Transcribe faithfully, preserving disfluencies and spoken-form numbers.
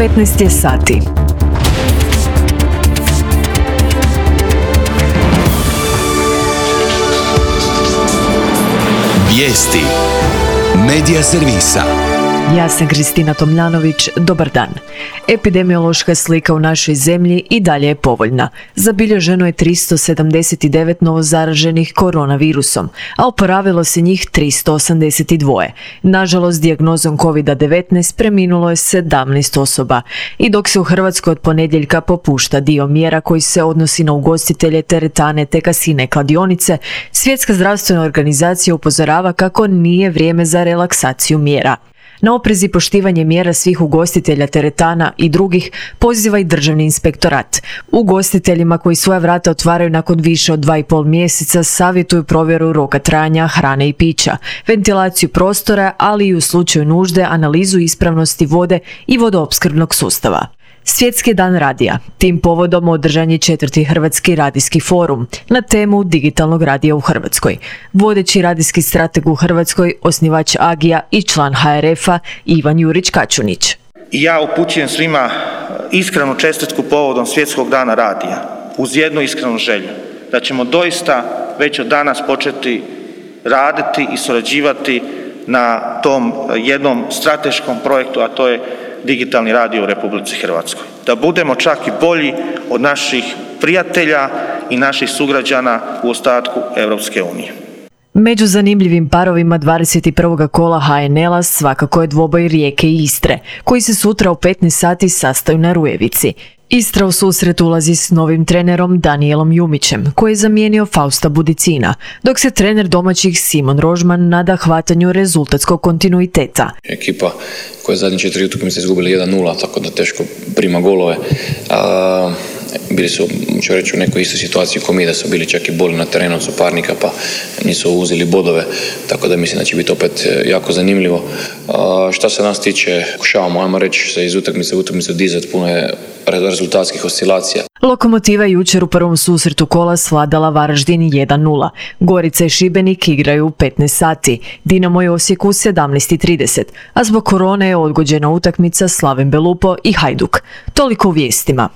petnaest je sati. Vijesti Medija servisa. Ja sam Kristina Tomljanović, dobar dan. Epidemiološka slika u našoj zemlji i dalje je povoljna. Zabilježeno je tristo sedamdeset devet novozaraženih koronavirusom, a oporavilo se njih tristo osamdeset dva. Nažalost, dijagnozom kovid devetnaest preminulo je sedamnaest osoba. I dok se u Hrvatskoj od ponedjeljka popušta dio mjera koji se odnosi na ugostitelje, teretane te kasine, kladionice, Svjetska zdravstvena organizacija upozorava kako nije vrijeme za relaksaciju mjera. Na oprez i poštivanje mjera svih ugostitelja, teretana i drugih poziva i Državni inspektorat. Ugostiteljima koji svoja vrata otvaraju nakon više od dva i pol mjeseca savjetuju provjeru roka trajanja hrane i pića, ventilaciju prostora, ali i u slučaju nužde analizu ispravnosti vode i vodoopskrbnog sustava. Svjetski dan radija. Tim povodom održan je četvrti Hrvatski radijski forum na temu digitalnog radija u Hrvatskoj. Vodeći radijski strateg u Hrvatskoj, osnivač Agija i član ha er efa Ivan Jurić Kačunić. I ja upućujem svima iskrenu čestitku povodom Svjetskog dana radija, uz jednu iskrenu želju, da ćemo doista već od danas početi raditi i surađivati na tom jednom strateškom projektu, a to je digitalni radio u Republici Hrvatskoj. Da budemo čak i bolji od naših prijatelja i naših sugrađana u ostatku Europske unije. Među zanimljivim parovima dvadeset prvog kola ha en el-a svakako je dvoboj Rijeke i Istre, koji se sutra u petnaest sati sastaju na Rujevici. Istra u susret ulazi s novim trenerom Danijelom Jumićem, koji je zamijenio Fausta Budicina, dok se trener domaćih Simon Rožman nada hvatanju rezultatskog kontinuiteta. Ekipa koja je zadnje četiri utakmice izgubila jedan nula, tako da teško prima golove. A, bili su, ću reći, u nekoj istoj situaciji kao mi, da su bili čak i bolji na terenu od suparnika, pa nisu uzeli bodove, tako da mislim da će biti opet jako zanimljivo. A, šta se nas tiče, pokušavamo, ajmo reći, se iz utakmice u utakmicu dizati, puno je rezultatskih oscilacija. Lokomotiva jučer u prvom susretu kola svladala Varaždin jedan nula. Gorica i Šibenik igraju u petnaest sati. Dinamo je Osijek u sedamnaest i trideset, a zbog korone je odgođena utakmica Slaven Belupo i Hajduk. Toliko u vijestima.